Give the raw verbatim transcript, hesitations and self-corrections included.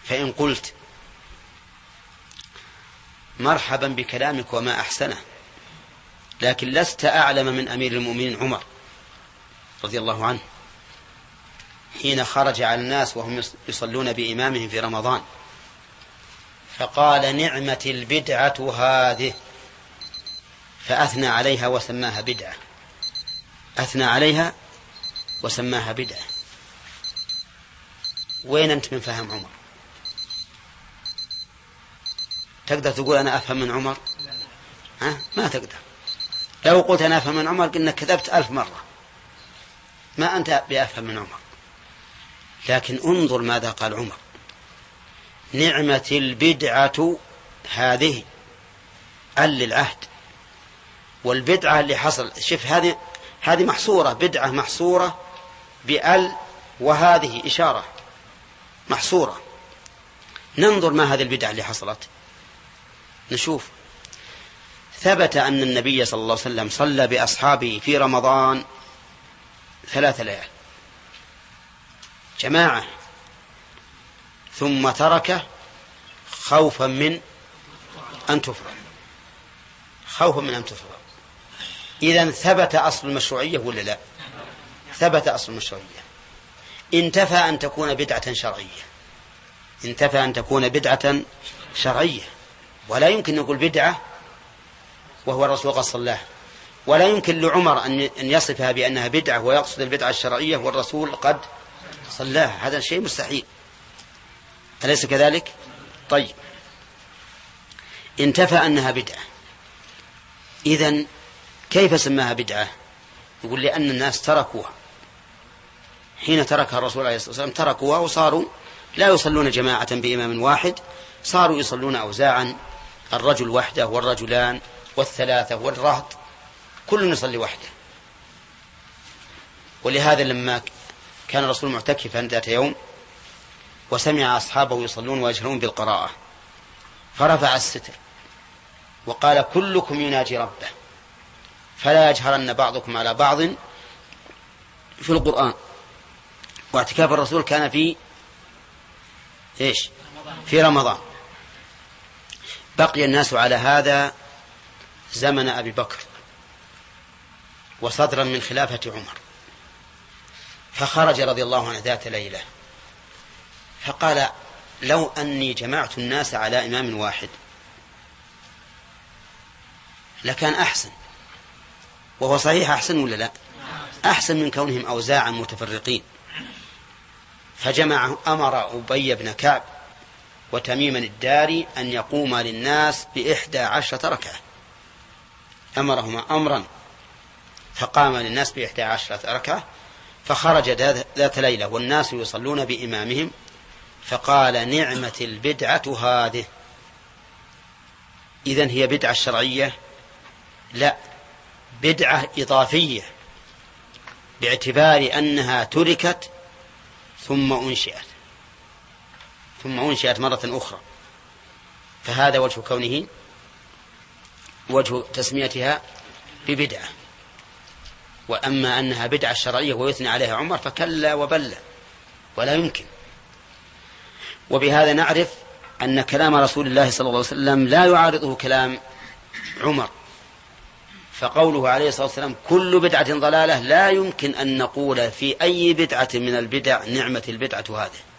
فإن قلت مرحبا بكلامك وما أحسنه، لكن لست أعلم من أمير المؤمنين عمر رضي الله عنه حين خرج على الناس وهم يصلون بإمامهم في رمضان فقال نعمة البدعة هذه، فأثنى عليها وسماها بدعة، أثنى عليها وسماها بدعة. وين أنت من فهم عمر؟ تقدر تقول أنا أفهم من عمر؟ ها؟ ما تقدر. لو قلت أنا أفهم من عمر قلنا كذبت ألف مرة، ما أنت بأفهم من عمر. لكن انظر ماذا قال عمر: نعمة البدعة هذه، أل للعهد، والبدعة اللي حصل. شوف هذه هذه محصورة، بدعة محصورة بأل، وهذه إشارة محصورة. ننظر ما هذه البدعة اللي حصلت. نشوف ثبت أن النبي صلى الله عليه وسلم صلى بأصحابه في رمضان ثلاث ليال جماعة، ثم تركه خوفا من أن تفرض، خوفا من أن تفرض. إذن ثبت أصل المشروعية ولا لا؟ ثبت أصل المشروعية. انتفى أن تكون بدعة شرعية، انتفى أن تكون بدعة شرعية، ولا يمكن نقول بدعة وهو الرسول قد صلاها، ولا يمكن لعمر أن يصفها بأنها بدعة ويقصد البدعة الشرعية والرسول قد صلاها. هذا شيء مستحيل، أليس كذلك؟ طيب، انتفى أنها بدعة، إذن كيف سماها بدعة؟ يقول لأن الناس تركوها حين تركها الرسول عليه الصلاة والسلام، تركوها وصاروا لا يصلون جماعة بإمام واحد، صاروا يصلون أوزاعا، الرجل وحده والرجلان والثلاثة والرهط، كل يصلي وحده. ولهذا لما كان الرسول معتكفا ذات يوم وسمع أصحابه يصلون ويجهرون بالقراءة، فرفع الستر وقال كلكم يناجي ربه فلا يجهرن بعضكم على بعض في القرآن. واعتكاف الرسول كان في إيش؟ في رمضان. بقي الناس على هذا زمن أبي بكر وصدرا من خلافة عمر، فخرج رضي الله عنه ذات ليلة فقال لو أني جمعت الناس على إمام واحد لكان أحسن. وهو صحيح أحسن ولا لا؟ أحسن من كونهم أوزاعا متفرقين. فجمع أمر أبي بن كعب وتميما الداري أن يقوم للناس بإحدى عشرة ركعة، أمرهما أمرا فقام للناس بإحدى عشرة ركعة. فخرج ذات ليلة والناس يصلون بإمامهم فقال نعمة البدعة هذه. إذن هي بدعة شرعية؟ لا، بدعة إضافية، باعتبار أنها تركت ثم أنشئت ثم أنشئت مرة أخرى. فهذا وجه كونه، وجه تسميتها ببدعة. وأما أنها بدعة شرعية ويثني عليها عمر فكلا وبلا، ولا يمكن. وبهذا نعرف أن كلام رسول الله صلى الله عليه وسلم لا يعارضه كلام عمر. فقوله عليه الصلاة والسلام كل بدعة ضلالة لا يمكن أن نقول في أي بدعة من البدع نعمة البدعة هذه.